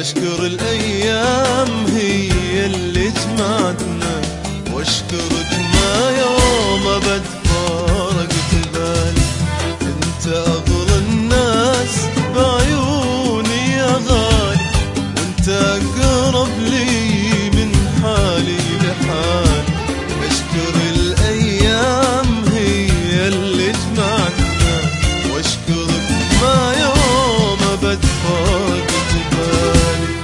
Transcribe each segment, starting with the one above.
أشكر الأيام هي اللي جمعتنا، وأشكرك ما يوم أبد فارقت بالي. أنت أغلى الناس بعيوني يا غالي، وأنت أقرب لي من حالي لحالي. أشكر الأيام هي اللي جمعتنا، وأشكرك ما يوم أبد فارقت بالي.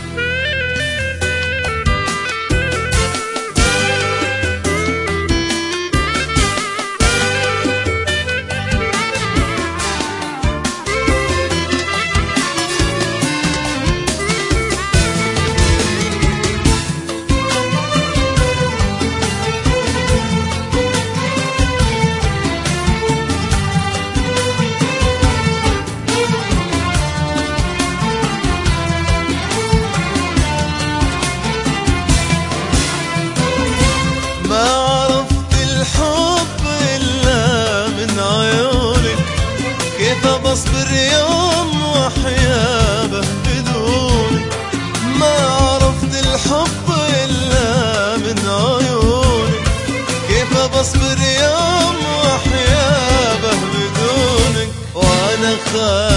ما عرفت الحب إلا من عيونك، كيف بصبر يوم وحيابه بدونك. ما عرفت الحب إلا من عيونك، كيف بصبر يوم وحيابه بدونك. وأنا